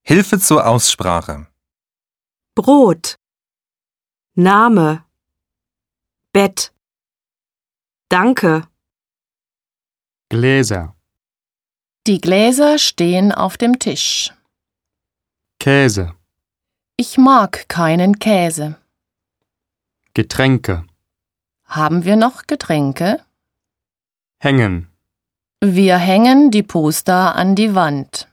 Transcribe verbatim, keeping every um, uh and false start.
Hilfe zur Aussprache. Brot, Name, Bett, Danke, Gläser, Die Gläser stehen auf dem Tisch. Käse, Ich mag keinen Käse. Getränke, Haben wir noch Getränke? hängen, Wir hängen die Poster an die Wand.